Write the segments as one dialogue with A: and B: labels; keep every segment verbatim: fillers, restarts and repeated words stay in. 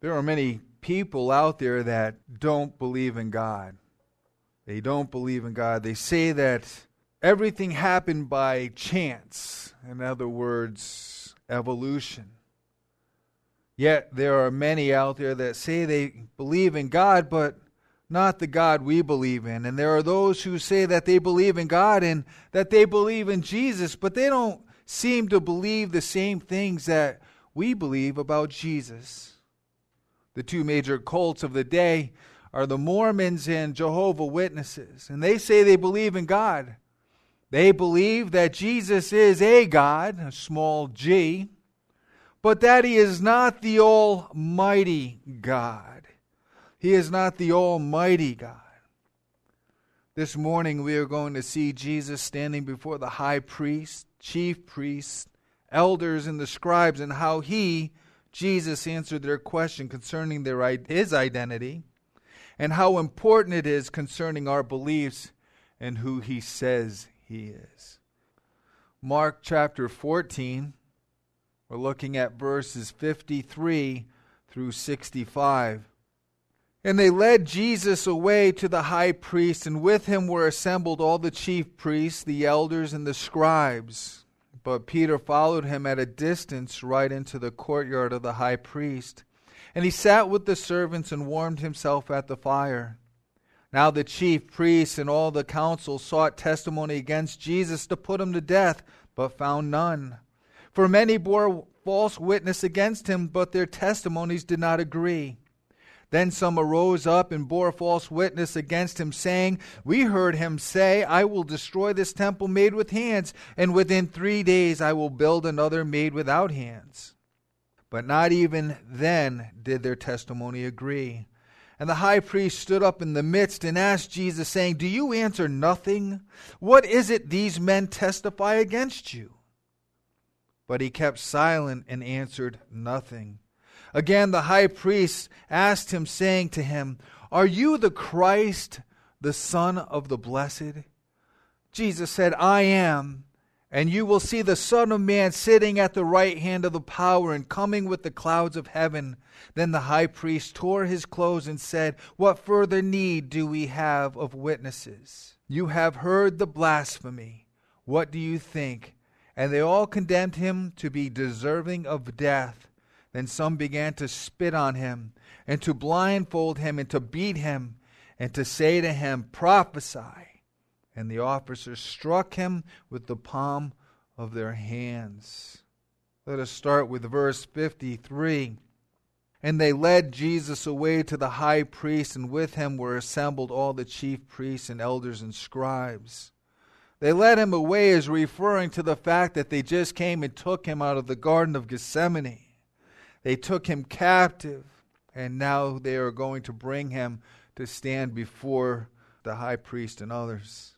A: There are many people out there that don't believe in God. They don't believe in God. They say that everything happened by chance. In other words, evolution. Yet there are many out there that say they believe in God, but not the God we believe in. And there are those who say that they believe in God and that they believe in Jesus, but they don't seem to believe the same things that we believe about Jesus. The two major cults of the day are the Mormons and Jehovah's Witnesses, and they say they believe in God. They believe that Jesus is a God, a small g, but that He is not the Almighty God. He is not the Almighty God. This morning we are going to see Jesus standing before the high priest, chief priests, elders, and the scribes, and how He, Jesus, answered their question concerning their His identity, and how important it is concerning our beliefs and who He says He is. Mark chapter fourteen, we're looking at verses fifty-three through sixty-five. And they led Jesus away to the high priest, and with him were assembled all the chief priests, the elders, and the scribes. But Peter followed him at a distance right into the courtyard of the high priest. And he sat with the servants and warmed himself at the fire. Now the chief priests and all the council sought testimony against Jesus to put him to death, but found none. For many bore false witness against him, but their testimonies did not agree. Then some arose up and bore false witness against him, saying, We heard him say, I will destroy this temple made with hands, and within three days I will build another made without hands. But not even then did their testimony agree. And the high priest stood up in the midst and asked Jesus, saying, Do you answer nothing? What is it these men testify against you? But he kept silent and answered nothing. Again the high priest asked him, saying to him, Are you the Christ, the Son of the Blessed? Jesus said, I am. And you will see the Son of Man sitting at the right hand of the power and coming with the clouds of heaven. Then the high priest tore his clothes and said, What further need do we have of witnesses? You have heard the blasphemy. What do you think? And they all condemned him to be deserving of death. Then some began to spit on him, and to blindfold him, and to beat him, and to say to him, Prophesy. And the officers struck him with the palm of their hands. Let us start with verse fifty-three. And they led Jesus away to the high priest, and with him were assembled all the chief priests and elders and scribes. They led him away as referring to the fact that they just came and took him out of the Garden of Gethsemane. They took him captive, and now they are going to bring him to stand before the high priest and others.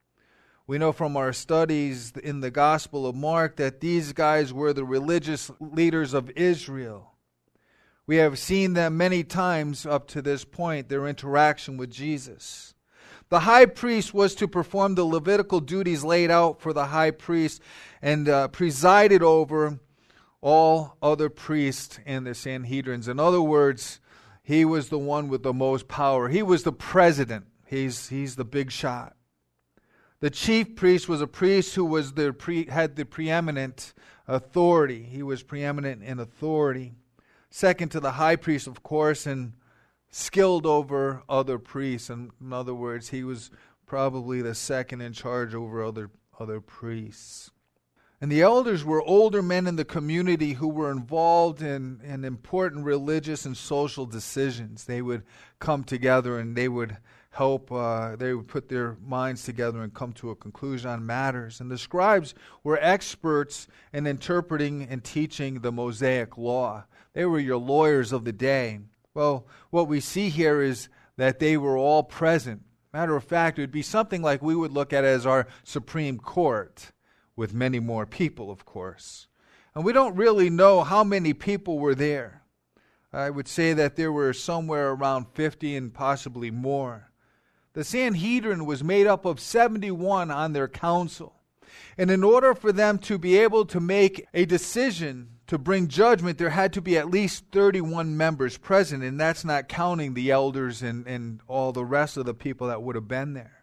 A: We know from our studies in the Gospel of Mark that these guys were the religious leaders of Israel. We have seen them many times up to this point, their interaction with Jesus. The high priest was to perform the Levitical duties laid out for the high priest and uh, presided over all other priests and the Sanhedrins. In other words, he was the one with the most power. He was the president. He's, he's the big shot. The chief priest was a priest who was the pre, had the preeminent authority. He was preeminent in authority. Second to the high priest, of course, and skilled over other priests. In, in other words, he was probably the second in charge over other, other priests. And the elders were older men in the community who were involved in, in important religious and social decisions. They would come together and they would help, uh, they would put their minds together and come to a conclusion on matters. And the scribes were experts in interpreting and teaching the Mosaic law. They were your lawyers of the day. Well, what we see here is that they were all present. Matter of fact, it would be something like we would look at as our Supreme Court, with many more people, of course. And we don't really know how many people were there. I would say that there were somewhere around fifty and possibly more. The Sanhedrin was made up of seventy-one on their council. And in order for them to be able to make a decision to bring judgment, there had to be at least thirty-one members present, and that's not counting the elders and, and all the rest of the people that would have been there.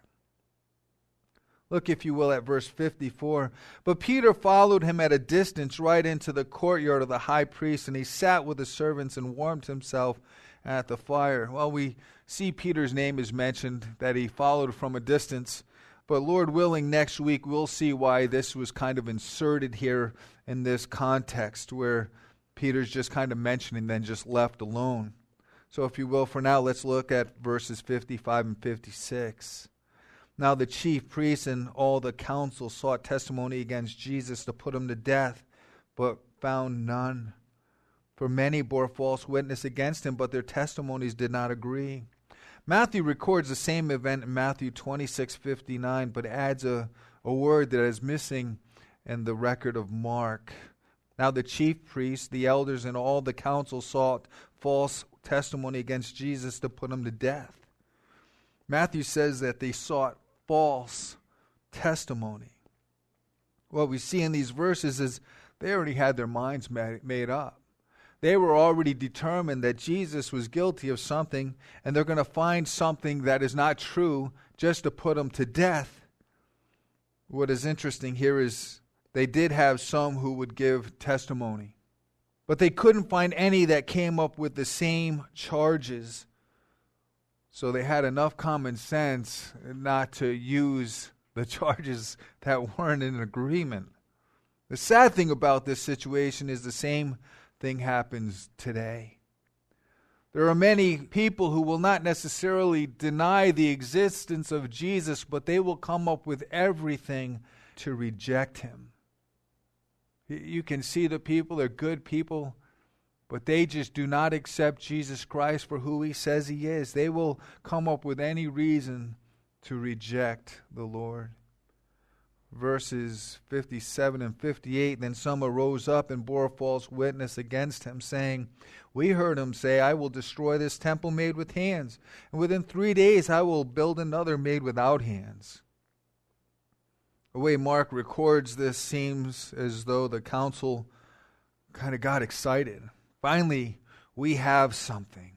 A: Look, if you will, at verse fifty-four. But Peter followed him at a distance right into the courtyard of the high priest, and he sat with the servants and warmed himself at the fire. Well, we see Peter's name is mentioned, that he followed from a distance. But Lord willing, next week we'll see why this was kind of inserted here in this context, where Peter's just kind of mentioned and then just left alone. So if you will, for now, let's look at verses fifty-five and fifty-six. Now the chief priests and all the council sought testimony against Jesus to put him to death, but found none. For many bore false witness against him, but their testimonies did not agree. Matthew records the same event in Matthew twenty-six fifty-nine, but adds a, a word that is missing in the record of Mark. Now the chief priests, the elders, and all the council sought false testimony against Jesus to put him to death. Matthew says that they sought false testimony. What we see in these verses is they already had their minds made up. They were already determined that Jesus was guilty of something, and they're going to find something that is not true just to put him to death. What is interesting here is they did have some who would give testimony, but they couldn't find any that came up with the same charges. So they had enough common sense not to use the charges that weren't in agreement. The sad thing about this situation is the same thing happens today. There are many people who will not necessarily deny the existence of Jesus, but they will come up with everything to reject him. You can see the people, they're good people, but they just do not accept Jesus Christ for who he says he is. They will come up with any reason to reject the Lord. Verses fifty-seven and fifty-eight, then some arose up and bore false witness against him, saying, we heard him say, I will destroy this temple made with hands, and within three days I will build another made without hands. The way Mark records this seems as though the council kind of got excited. Finally, we have something.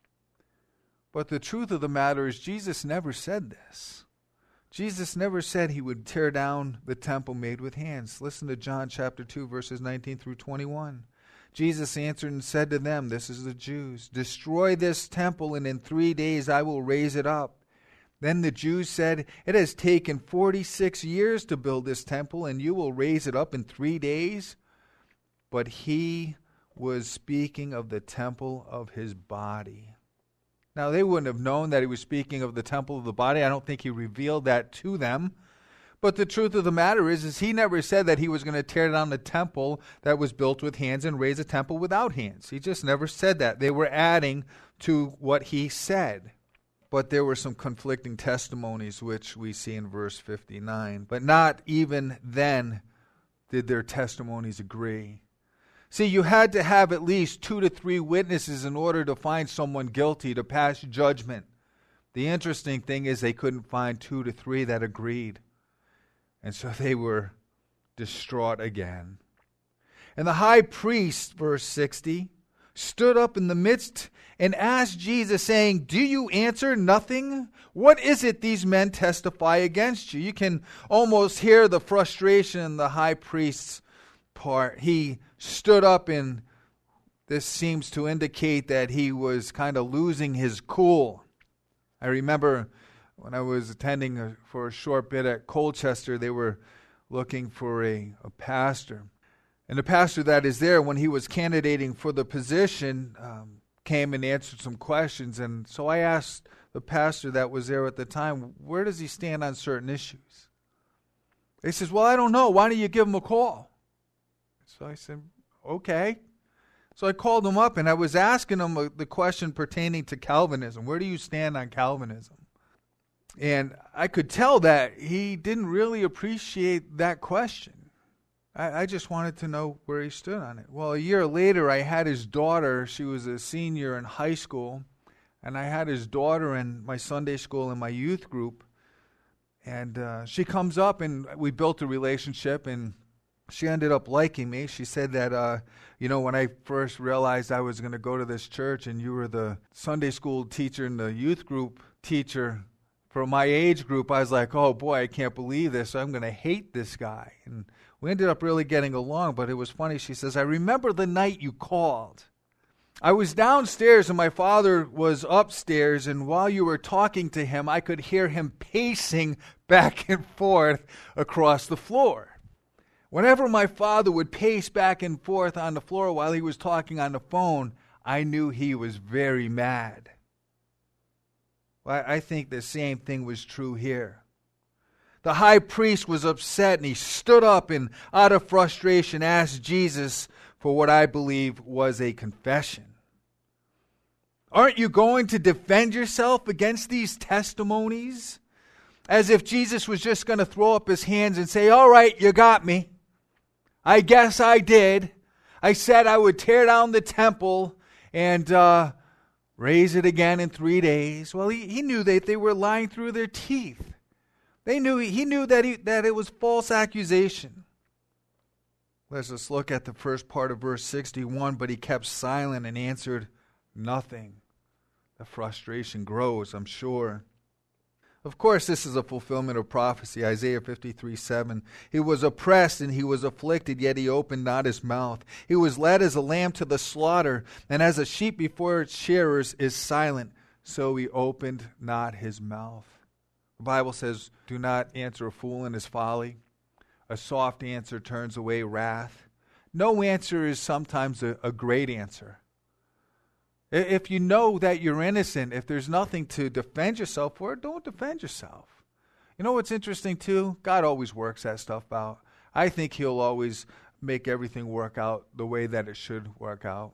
A: But the truth of the matter is Jesus never said this. Jesus never said he would tear down the temple made with hands. Listen to John chapter two, verses nineteen through twenty-one. Jesus answered and said to them, this is the Jews, destroy this temple, and in three days I will raise it up. Then the Jews said, it has taken forty-six years to build this temple, and you will raise it up in three days? But he was speaking of the temple of his body. Now, they wouldn't have known that he was speaking of the temple of the body. I don't think he revealed that to them. But the truth of the matter is, is he never said that he was going to tear down the temple that was built with hands and raise a temple without hands. He just never said that. They were adding to what he said. But there were some conflicting testimonies, which we see in verse fifty-nine. But not even then did their testimonies agree. See, you had to have at least two to three witnesses in order to find someone guilty, to pass judgment. The interesting thing is they couldn't find two to three that agreed. And so they were distraught again. And the high priest, verse sixty, stood up in the midst and asked Jesus, saying, do you answer nothing? What is it these men testify against you? You can almost hear the frustration in the high priest's part. He stood up, and this seems to indicate that he was kind of losing his cool. I remember when I was attending a, for a short bit at Colchester, they were looking for a, a pastor. And the pastor that is there, when he was candidating for the position, um, came and answered some questions. And so I asked the pastor that was there at the time, where does he stand on certain issues? He says, well, I don't know. Why don't you give him a call? So I said, okay. So I called him up, and I was asking him uh, the question pertaining to Calvinism. Where do you stand on Calvinism? And I could tell that he didn't really appreciate that question. I, I just wanted to know where he stood on it. Well, a year later, I had his daughter. She was a senior in high school, and I had his daughter in my Sunday school and my youth group. And uh, she comes up, and we built a relationship, and she ended up liking me. She said that, uh, you know, when I first realized I was going to go to this church and you were the Sunday school teacher and the youth group teacher for my age group, I was like, oh boy, I can't believe this. I'm going to hate this guy. And we ended up really getting along, but it was funny. She says, I remember the night you called. I was downstairs and my father was upstairs, and while you were talking to him, I could hear him pacing back and forth across the floor. Whenever my father would pace back and forth on the floor while he was talking on the phone, I knew he was very mad. Well, I think the same thing was true here. The high priest was upset, and he stood up and, out of frustration, asked Jesus for what I believe was a confession. Aren't you going to defend yourself against these testimonies? As if Jesus was just going to throw up his hands and say, all right, you got me. I guess I did. I said I would tear down the temple and uh, raise it again in three days. Well, he, he knew that they were lying through their teeth. They knew He knew that, he, that it was false accusation. Let's just look at the first part of verse sixty-one. But he kept silent and answered nothing. The frustration grows, I'm sure. Of course, this is a fulfillment of prophecy. Isaiah fifty-three seven. He was oppressed and he was afflicted, yet he opened not his mouth. He was led as a lamb to the slaughter, and as a sheep before its shearers is silent, so he opened not his mouth. The Bible says, do not answer a fool in his folly. A soft answer turns away wrath. No answer is sometimes a, a great answer. If you know that you're innocent, if there's nothing to defend yourself for, don't defend yourself. You know what's interesting too? God always works that stuff out. I think he'll always make everything work out the way that it should work out.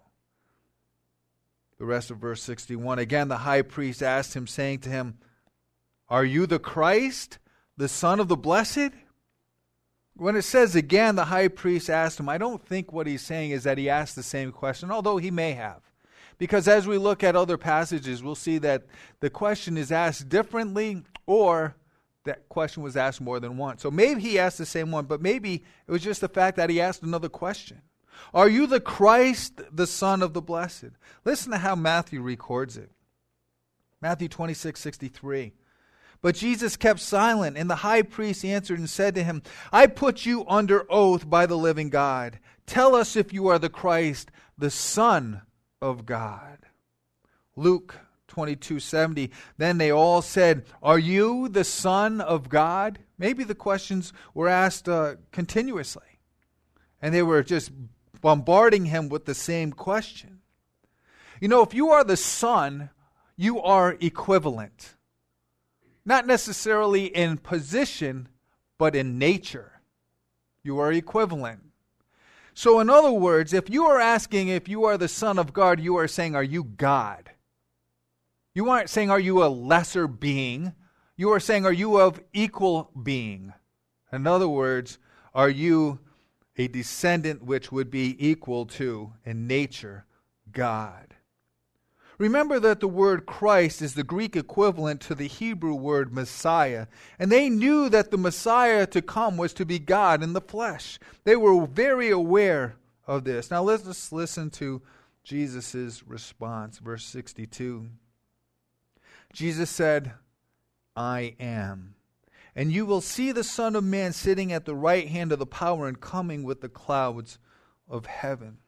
A: The rest of verse sixty-one. Again, the high priest asked him, saying to him, are you the Christ, the Son of the Blessed? When it says again, the high priest asked him, I don't think what he's saying is that he asked the same question, although he may have. Because as we look at other passages, we'll see that the question is asked differently, or that question was asked more than once. So maybe he asked the same one, but maybe it was just the fact that he asked another question. Are you the Christ, the Son of the Blessed? Listen to how Matthew records it. Matthew twenty-six sixty-three. But Jesus kept silent, and the high priest answered and said to him, I put you under oath by the living God. Tell us if you are the Christ, the Son of God. Luke twenty-two seventy. Then they all said, are you the Son of God? Maybe the questions were asked uh, continuously. And they were just bombarding him with the same question. You know, if you are the Son, you are equivalent. Not necessarily in position, but in nature. You are equivalent. So in other words, if you are asking if you are the Son of God, you are saying, are you God? You aren't saying, are you a lesser being? You are saying, are you of equal being? In other words, are you a descendant which would be equal to, in nature, God? Remember that the word Christ is the Greek equivalent to the Hebrew word Messiah. And they knew that the Messiah to come was to be God in the flesh. They were very aware of this. Now let's just listen to Jesus' response. Verse sixty-two. Jesus said, I am. And you will see the Son of Man sitting at the right hand of the power and coming with the clouds of heaven.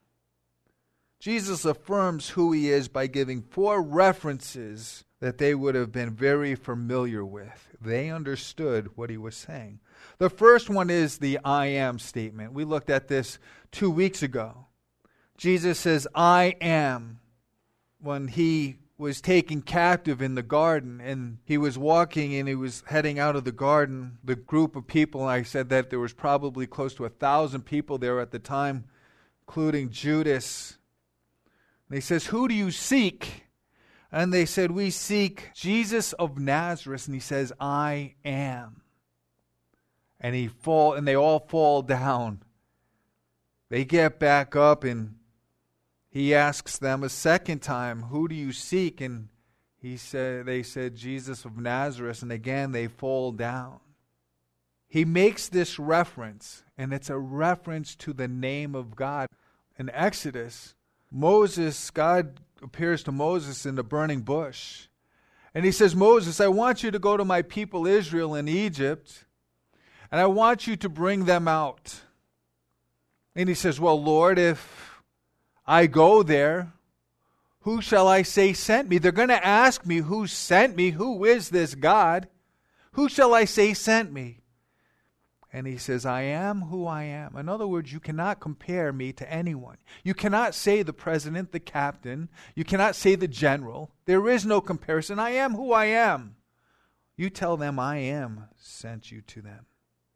A: Jesus affirms who he is by giving four references that they would have been very familiar with. They understood what he was saying. The first one is the I am statement. We looked at this two weeks ago. Jesus says, I am, when he was taken captive in the garden and he was walking and he was heading out of the garden. The group of people, I said that there was probably close to a thousand people there at the time, including Judas. And he says, who do you seek? And they said, we seek Jesus of Nazareth. And he says, I am. And he fall, and they all fall down. They get back up and he asks them a second time, who do you seek? And he said, they said, Jesus of Nazareth. And again, they fall down. he makes this reference, and it's a reference to the name of God. In Exodus, Moses, God appears to Moses in the burning bush. And he says, Moses, I want you to go to my people Israel in Egypt, and I want you to bring them out. And he says, well, Lord, if I go there, who shall I say sent me? They're going to ask me who sent me. Who is this God? Who shall I say sent me? And he says, I am who I am. In other words, you cannot compare me to anyone. You cannot say the president, the captain. You cannot say the general. There is no comparison. I am who I am. You tell them I am sent you to them.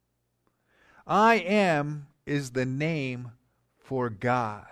A: I am is the name for God.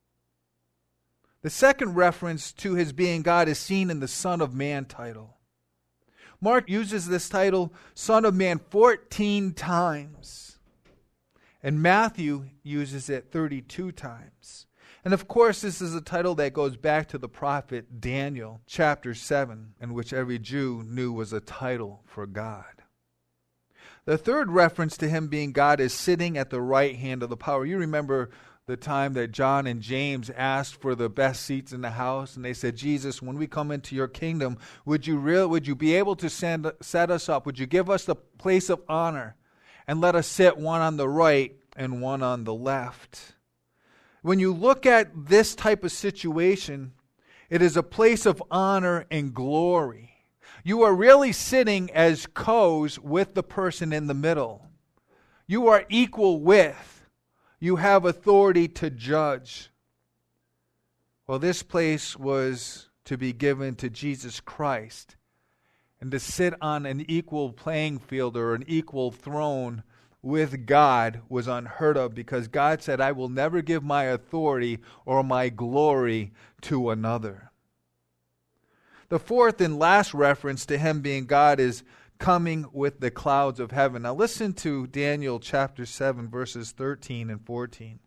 A: The second reference to his being God is seen in the Son of Man title. Mark uses this title, Son of Man, fourteen times. And Matthew uses it thirty-two times. And of course, this is a title that goes back to the prophet Daniel, chapter seven, and which every Jew knew was a title for God. The third reference to him being God is sitting at the right hand of the power. You remember the time that John and James asked for the best seats in the house, and they said, Jesus, when we come into your kingdom, would you real, would you be able to send, set us up? Would you give us the place of honor and let us sit one on the right and one on the left? When you look at this type of situation, it is a place of honor and glory. You are really sitting as co's with the person in the middle. You are equal with. You have authority to judge. Well, this place was to be given to Jesus Christ. And to sit on an equal playing field or an equal throne with God was unheard of, because God said, I will never give my authority or my glory to another. The fourth and last reference to him being God is coming with the clouds of heaven. Now listen to Daniel chapter seven, verses thirteen and fourteen.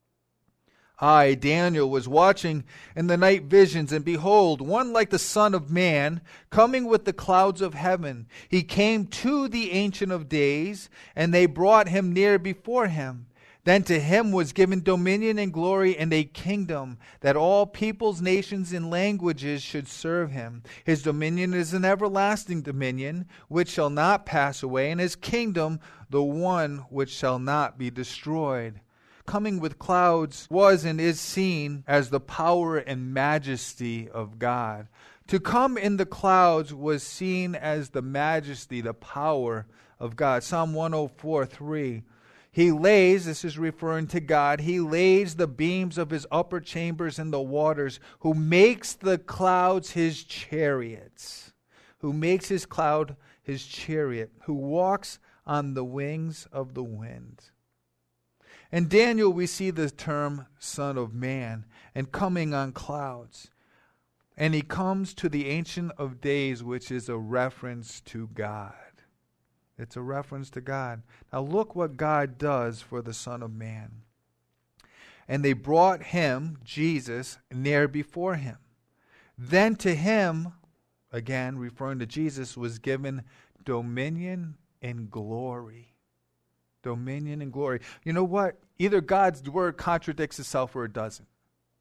A: I, Daniel, was watching in the night visions, and behold, one like the Son of Man, coming with the clouds of heaven. He came to the Ancient of Days, and they brought him near before him. Then to him was given dominion and glory and a kingdom, that all peoples, nations, and languages should serve him. His dominion is an everlasting dominion, which shall not pass away, and his kingdom the one which shall not be destroyed. Coming with clouds was and is seen as the power and majesty of God. To come in the clouds was seen as the majesty, the power of God. Psalm one oh four, three. He lays, this is referring to God, he lays the beams of his upper chambers in the waters, who makes the clouds his chariots, who makes his cloud his chariot, who walks on the wings of the wind. In Daniel, we see the term Son of Man and coming on clouds. And he comes to the Ancient of Days, which is a reference to God. It's a reference to God. Now look what God does for the Son of Man. And they brought him, Jesus, near before him. Then to him, again referring to Jesus, was given dominion and glory. Dominion and glory. You know what? Either God's word contradicts itself or it doesn't.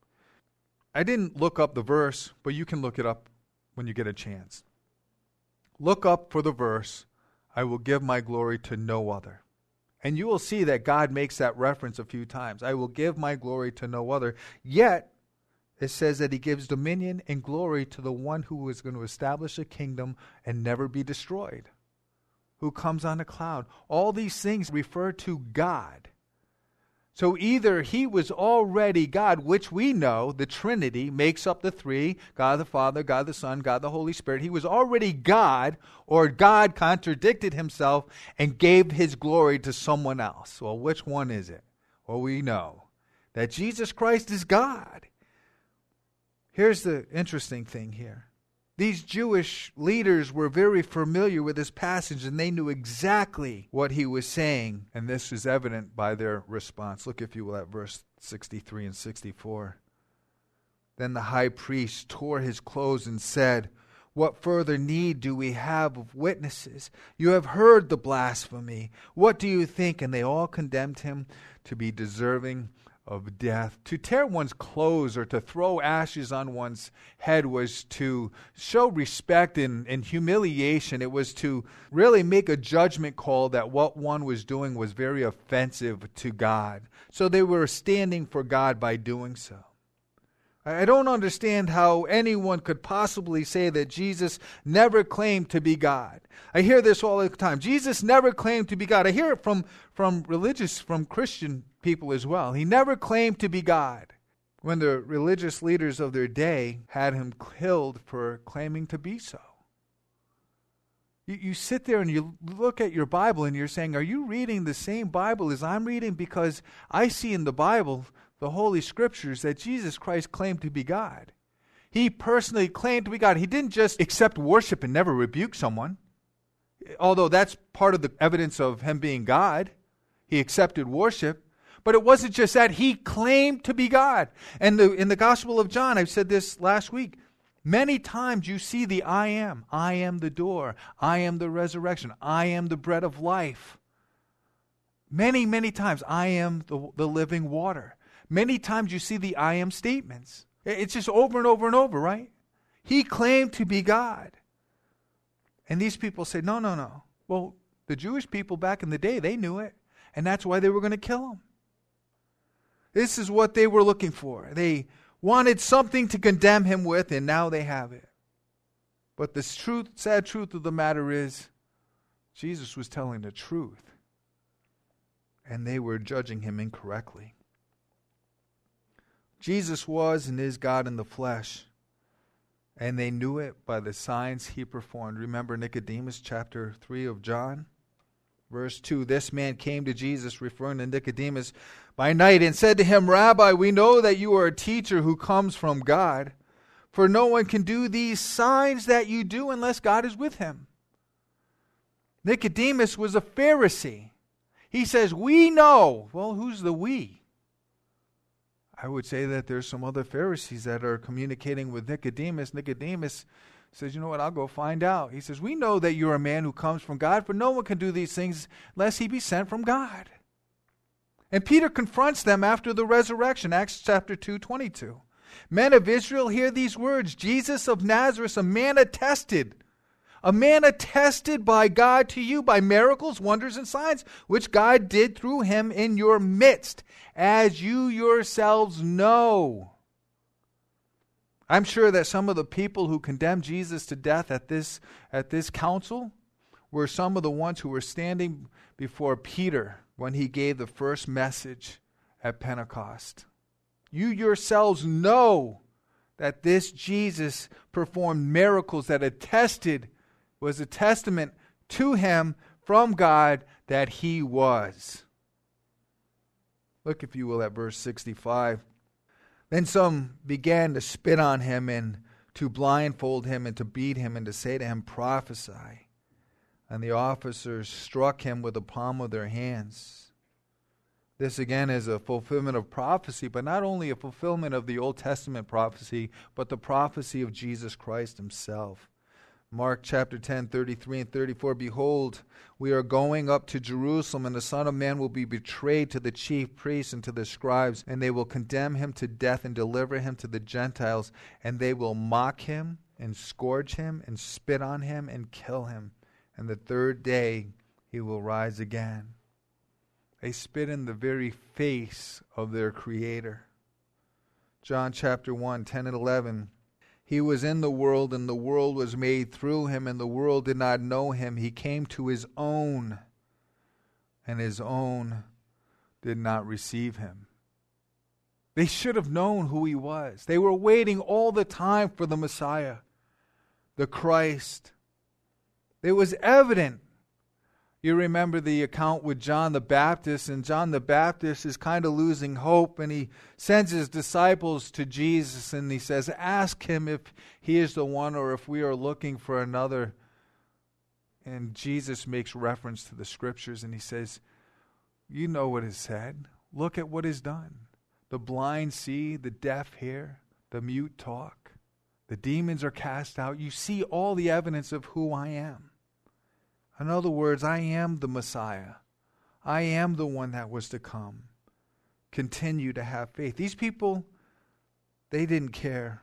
A: I didn't look up the verse, but you can look it up when you get a chance. Look up for the verse, I will give my glory to no other. And you will see that God makes that reference a few times. I will give my glory to no other. Yet, it says that he gives dominion and glory to the one who is going to establish a kingdom and never be destroyed, who comes on a cloud. All these things refer to God. So either he was already God, which we know, the Trinity makes up the three, God the Father, God the Son, God the Holy Spirit. He was already God, or God contradicted himself and gave his glory to someone else. Well, which one is it? Well, we know that Jesus Christ is God. Here's the interesting thing here. These Jewish leaders were very familiar with this passage, and they knew exactly what he was saying. And this is evident by their response. Look, if you will, at verse sixty-three and sixty-four. Then the high priest tore his clothes and said, What further need do we have of witnesses? You have heard the blasphemy. What do you think? And they all condemned him to be deserving of death. To tear one's clothes or to throw ashes on one's head was to show respect and, and humiliation. It was to really make a judgment call that what one was doing was very offensive to God. So they were standing for God by doing so. I don't understand how anyone could possibly say that Jesus never claimed to be God. I hear this all the time. Jesus never claimed to be God. I hear it from, from religious, from Christian people as well. He never claimed to be God. When the religious leaders of their day had him killed for claiming to be so. You, you sit there and you look at your Bible and you're saying, are you reading the same Bible as I'm reading? Because I see in the Bible, the Holy Scriptures, that Jesus Christ claimed to be God. He personally claimed to be God. He didn't just accept worship and never rebuke someone. Although that's part of the evidence of him being God. He accepted worship. But it wasn't just that. He claimed to be God. And the, in the Gospel of John, I've said this last week, many times you see the I am. I am the door. I am the resurrection. I am the bread of life. Many, many times, I am the, the living water. Many times you see the I am statements. It's just over and over and over, right? He claimed to be God. And these people say, no, no, no. Well, the Jewish people back in the day, they knew it. And that's why they were going to kill him. This is what they were looking for. They wanted something to condemn him with, and now they have it. But the truth, sad truth of the matter is, Jesus was telling the truth. And they were judging him incorrectly. Jesus was and is God in the flesh. And they knew it by the signs he performed. Remember Nicodemus chapter three of John? Verse two, this man came to Jesus, referring to Nicodemus, by night and said to him, Rabbi, we know that you are a teacher who comes from God. For no one can do these signs that you do unless God is with him. Nicodemus was a Pharisee. He says, we know. Well, who's the we? I would say that there's some other Pharisees that are communicating with Nicodemus. Nicodemus says, you know what, I'll go find out. He says, we know that you're a man who comes from God, for no one can do these things unless he be sent from God. And Peter confronts them after the resurrection, Acts chapter two, twenty-two. Men of Israel, hear these words, Jesus of Nazareth, a man attested, a man attested by God to you by miracles, wonders, and signs, which God did through him in your midst, as you yourselves know. I'm sure that some of the people who condemned Jesus to death at this, at this council were some of the ones who were standing before Peter when he gave the first message at Pentecost. You yourselves know that this Jesus performed miracles that attested, was a testament to him from God that he was. Look, if you will, at verse sixty-five. Then some began to spit on him and to blindfold him and to beat him and to say to him, prophesy. And the officers struck him with the palm of their hands. This again is a fulfillment of prophecy, but not only a fulfillment of the Old Testament prophecy, but the prophecy of Jesus Christ himself. Mark chapter ten, thirty-three and thirty-four, behold, we are going up to Jerusalem, and the Son of Man will be betrayed to the chief priests and to the scribes, and they will condemn him to death and deliver him to the Gentiles, and they will mock him and scourge him and spit on him and kill him. And the third day he will rise again. They spit in the very face of their Creator. John chapter one, ten and eleven. He was in the world, and the world was made through him, and the world did not know him. He came to his own, and his own did not receive him. They should have known who he was. They were waiting all the time for the Messiah, the Christ. It was evident. You remember the account with John the Baptist, and John the Baptist is kind of losing hope, and he sends his disciples to Jesus, and he says, ask him if he is the one or if we are looking for another. And Jesus makes reference to the scriptures, and he says, you know what is said. Look at what is done. The blind see, the deaf hear, the mute talk. The demons are cast out. You see all the evidence of who I am. In other words, I am the Messiah. I am the one that was to come. Continue to have faith. These people, they didn't care.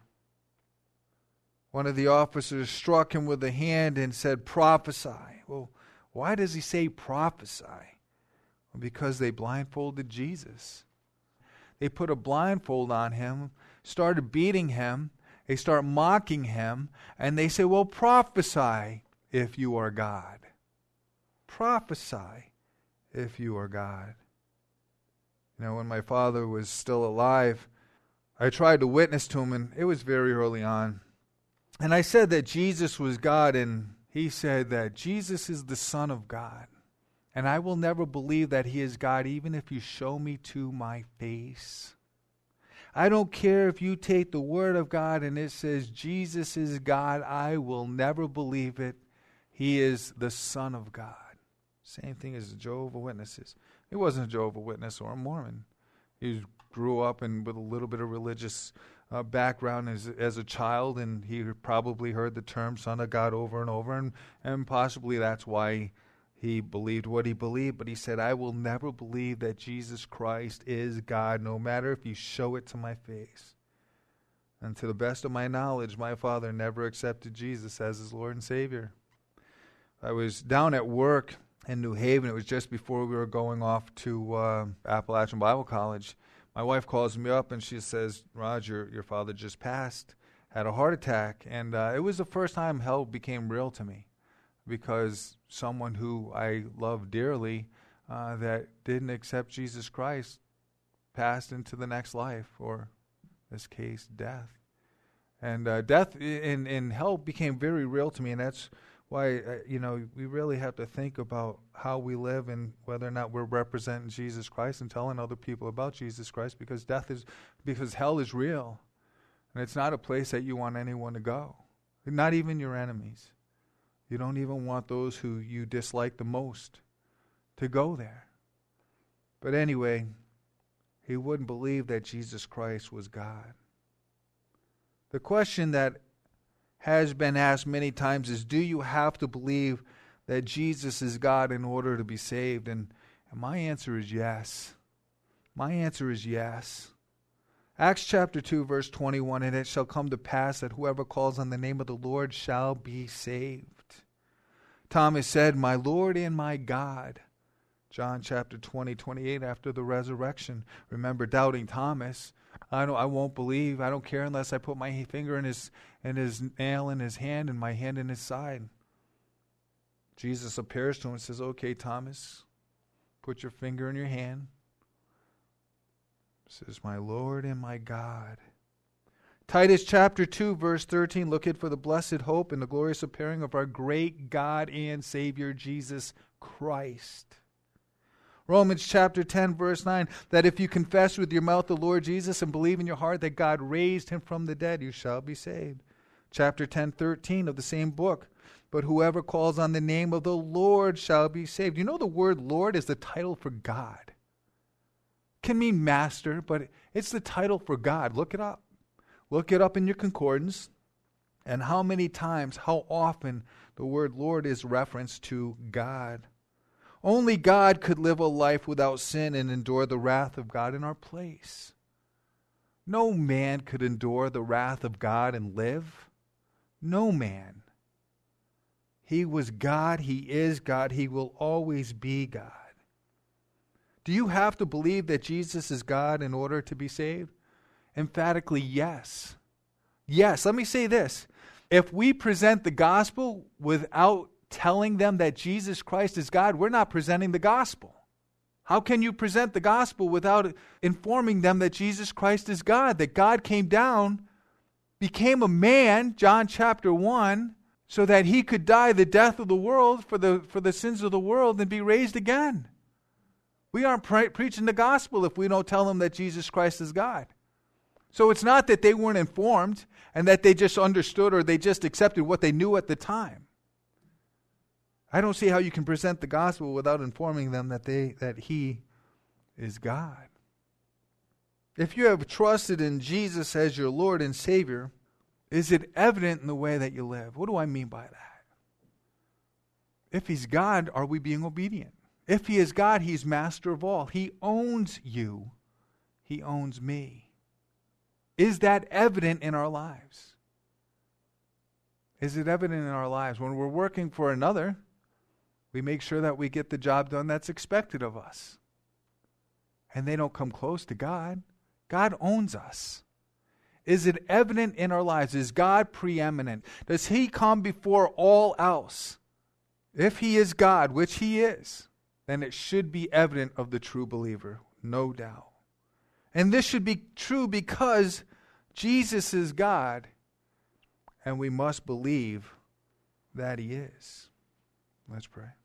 A: One of the officers struck him with a hand and said, prophesy. Well, why does he say prophesy? Well, because they blindfolded Jesus. They put a blindfold on him, started beating him, they start mocking him, and they say, well, prophesy if you are God. Prophesy if you are God. You know, when my father was still alive, I tried to witness to him, and it was very early on. And I said that Jesus was God, and he said that Jesus is the Son of God. And I will never believe that he is God, even if you show me to my face. I don't care if you take the word of God and it says Jesus is God. I will never believe it. He is the Son of God. Same thing as the Jehovah's Witnesses. He wasn't a Jehovah's Witness or a Mormon. He grew up in, with a little bit of religious uh, background as, as a child, and he probably heard the term Son of God over and over, and, and possibly that's why he believed what he believed. But he said, I will never believe that Jesus Christ is God, no matter if you show it to my face. And to the best of my knowledge, my father never accepted Jesus as his Lord and Savior. I was down at work in New Haven. It was just before we were going off to uh, Appalachian Bible College. My wife calls me up and she says, Roger, your father just passed, had a heart attack. And uh, it was the first time hell became real to me, because someone who I love dearly uh, that didn't accept Jesus Christ passed into the next life, or in this case, death. And uh, death in, in hell became very real to me, and that's why, uh, you know, we really have to think about how we live and whether or not we're representing Jesus Christ and telling other people about Jesus Christ, because death is, because hell is real. And it's not a place that you want anyone to go, not even your enemies. You don't even want those who you dislike the most to go there. But anyway, he wouldn't believe that Jesus Christ was God. The question that has been asked many times is, do you have to believe that Jesus is God in order to be saved? And, and my answer is yes. My answer is yes. Acts chapter two, verse twenty-one, and it shall come to pass that whoever calls on the name of the Lord shall be saved. Thomas said, my Lord and my God. John chapter twenty, twenty-eight, after the resurrection. Remember doubting Thomas. I don't, I won't believe. I don't care unless I put my finger in his, in his nail in his hand and my hand in his side. Jesus appears to him and says, okay, Thomas, put your finger in your hand. He says, my Lord and my God. Titus chapter two, verse thirteen, look at for the blessed hope and the glorious appearing of our great God and Savior, Jesus Christ. Romans chapter ten, verse nine, that if you confess with your mouth the Lord Jesus and believe in your heart that God raised him from the dead, you shall be saved. Chapter ten, thirteen of the same book, but whoever calls on the name of the Lord shall be saved. You know the word Lord is the title for God. It can mean master, but it's the title for God. Look it up. Look it up in your concordance, and how many times, how often the word Lord is referenced to God. Only God could live a life without sin and endure the wrath of God in our place. No man could endure the wrath of God and live. No man. He was God. He is God. He will always be God. Do you have to believe that Jesus is God in order to be saved? Emphatically, yes. Yes, let me say this. If we present the gospel without telling them that Jesus Christ is God, we're not presenting the gospel. How can you present the gospel without informing them that Jesus Christ is God, that God came down, became a man, John chapter one, so that he could die the death of the world for the, for the sins of the world and be raised again? We aren't pre- preaching the gospel if we don't tell them that Jesus Christ is God. So it's not that they weren't informed and that they just understood or they just accepted what they knew at the time. I don't see how you can present the gospel without informing them that they that he is God. If you have trusted in Jesus as your Lord and Savior, Is it evident in the way that you live? What do I mean by that? If he's God, are we being obedient? If he is God, he's master of all. He owns you. He owns me. Is that evident in our lives? Is it evident in our lives? When we're working for another, we make sure that we get the job done that's expected of us. And they don't come close to God. God owns us. Is it evident in our lives? Is God preeminent? Does he come before all else? If he is God, which he is, then it should be evident of the true believer, no doubt. And this should be true because Jesus is God, and we must believe that he is. Let's pray.